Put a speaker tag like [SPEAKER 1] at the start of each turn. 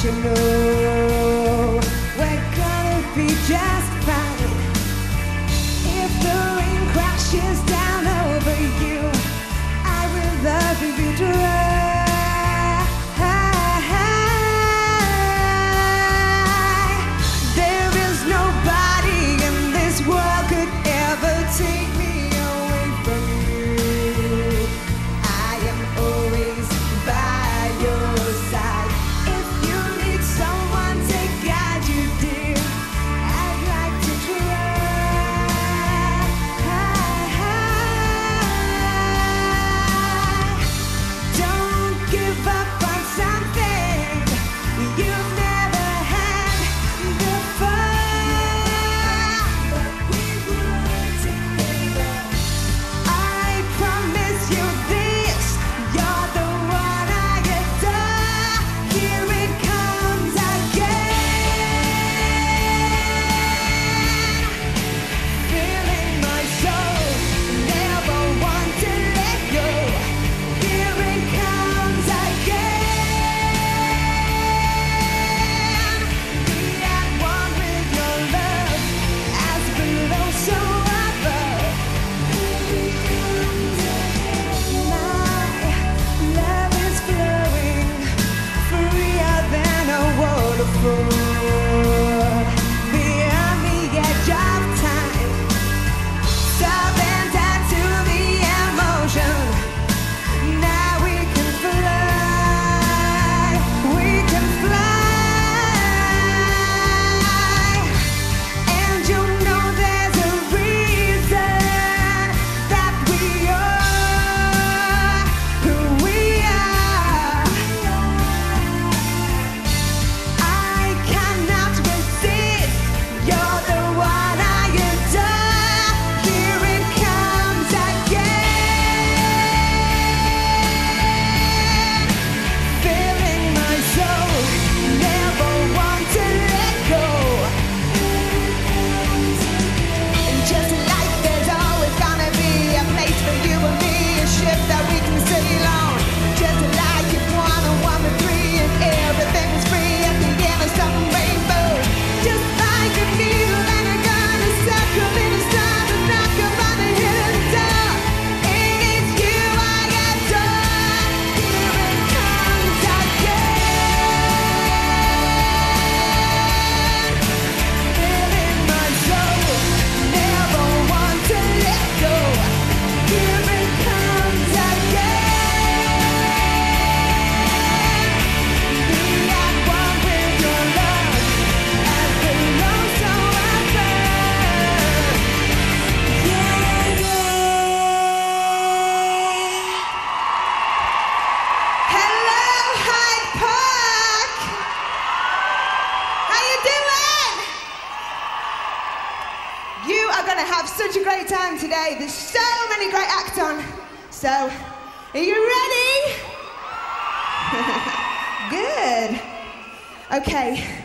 [SPEAKER 1] you know we're gonna be just fine. If the rain crashes down over you, I will love you dry. There is nobody in this world could ever take me away from you. I am always by your side. If you need someone to guide you, dear, I'd like to try. Don't give up on something you've never had before. But we were together. I promise you this, you're the one I adore. Here it comes again. Feeling my soul, never want to let go. Here it comes again. Be at one with your love, as below so above. My love is flowing, freer than a waterfall. Beyond the edge of time, surrender to the emotion. Now we can fly, we can fly. And you know there's a reason that we are who we are. I cannot resist, you're the one I adore. Here it comes again. Feeling my soul, never want to let go. And just like there's always gonna be a place for you and me, a ship that we can sail on. Just like if 1 and 1 and 3 and everything was free at the end of some rainbow. Just like a needle and a gun, a circle in the sun, a knock upon the hidden door. And it's you I adore. Here it comes again. Feeling my soul, never want to let go. Here it comes again. Be at one with your love, as below so above. Yeah, yeah. Hello, Hyde Park. How you doing? You are going to have such a great time today. There's so many great acts on. So, are you ready? Good. Okay.